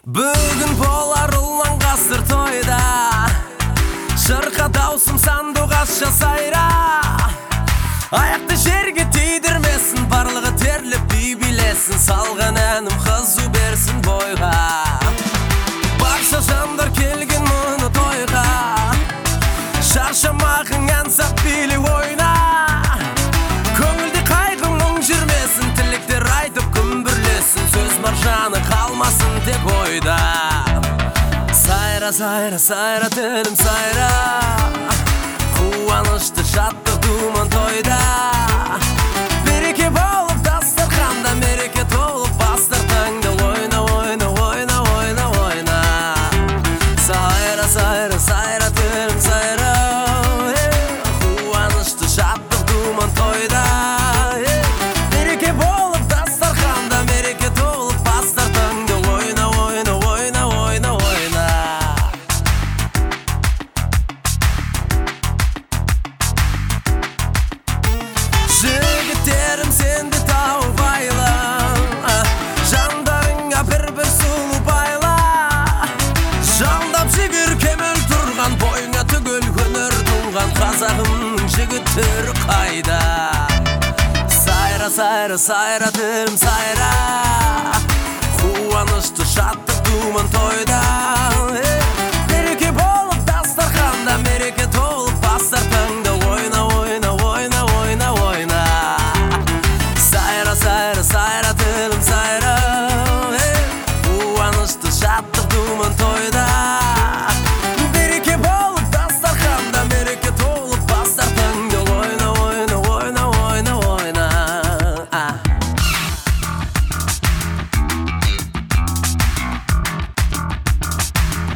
Bugün bolar ulan qasır toyda, şırqa dausum sanduqasça sayra. Ayaqta жерге тидірмесін, барлығы терліп биlesin. Салған әнім қызу берсін бойға. Барша жандар келген мұны тойға, шаршамағың ән сап билі ойна. Көңілде қайғыңның жүрмесін, тілектер айтып күмбірлесін. Сөз маржаны қалмасын тек ойда. Сайра, сайра, сайра, тілім сайра, қуанышты шаттық думан тойда. Береке болып дастарханда, мереке толып бастар таңда. Ойна, ойна, ойна, ойна, ойна. Сайра, сайра, сайра, тілім сайра, қуанышты шаттық думан тойда. Береке болып дастарханда, мереке толып бастар таңда. Ойна, ойна, ойна, ойна, ойна. Жігіттерім сенде тауып айла, жандарыңа бір-бір сұлу байла. Жалдап жігір кемел тұрған, бойыңа түгел өнер тұнған. Қазағымның жігіттері қайда? Сайра, сайра, сайра, тілім сайра, қуанышты шаттық думан тойда. Береке болып дастарханда, мереке толып бастар таңда. Ойна, ойна, ойна, ойна, ойна. Сайра, сайра, сайра, тілім сайра, қуанышты шаттық думан тойда. Береке болып дастарханда, мереке толып бастар таңда. Ойна, ойна, ойна, ойна, ойна.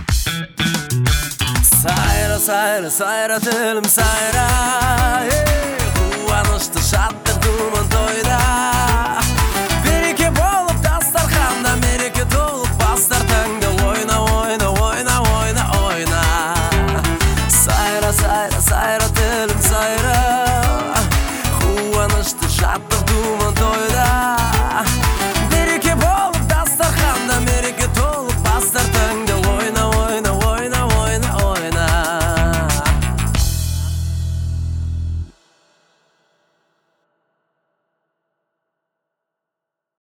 Сайра, сайра, сайра, тілім сайра,